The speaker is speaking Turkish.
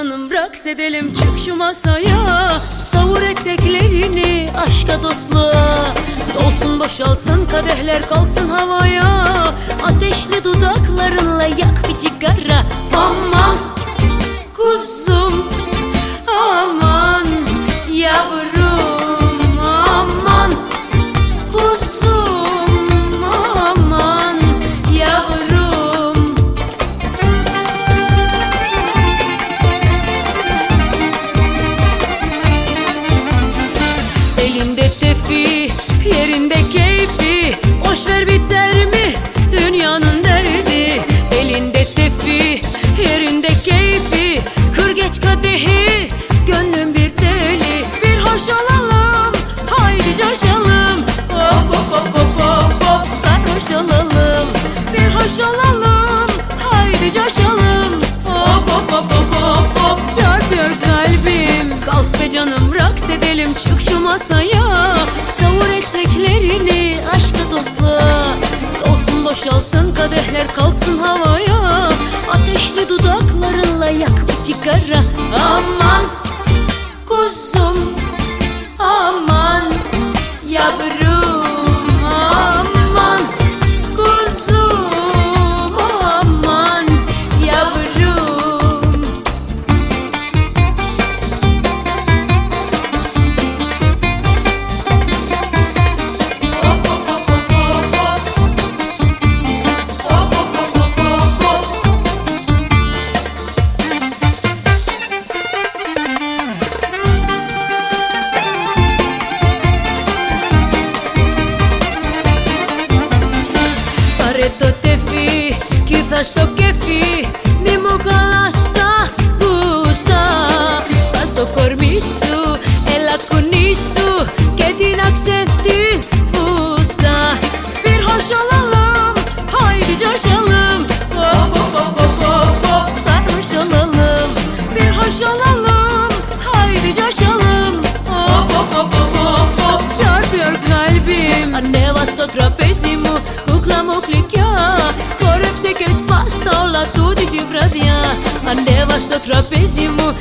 canım raks edelim, çık şu masaya. Savur eteklerini aşka dostluğa. Dolsun boşalsın kadehler, kalksın havaya. Ateşli dudaklarınla yak bir cigara. Aman kuzum, aman yavrum, aman kuzum, aman yavrum. Elinde tefi, yerinde keyfi, boşver biter mi dünyanın derdi. Elinde tefi, yerinde keyfi, kır geç kadehi, gönlüm bir deli. Bir hoş olalım, haydi coşalım. Hop hop hop hop hop hop, sarhoş olalım. Bir hoş olalım, haydi coşalım. Hop hop hop hop hop hop, çarpıyor kalbim. Kalk be canım raks edelim, çık şu masaya. Savur eteklerini aşka dostluğa. Dolsun boşalsın kadehler, kalksın havaya. Ateşli dudaklarınla yak bir cigara. Aman kuzum, aman yavrum, aman kuzum, aman yavrum. Hop hop hop hop hop hop. Hop hop hop hop hop hop. Πάρε το τεφί κι θα στο κεφί, μη μου κολλάς τα γούστα. Σπάς το κορμί σου, έλα κουνήσου και τίναξε τη φούστα. Bir hoş olalım, haydi coşalım. Hop hop hop hop hop hop, sarhoş olalım. Bir hoş olalım, haydi coşalım. Hop hop hop hop hop hop, çarpıyor kalbim. Ανέβα στο τραπέζι μου, κούκλα μου γλυκιά. Χόρεψε και σπάστα όλα τούτη τη βραδιά. Ανέβα στο τραπέζι μου,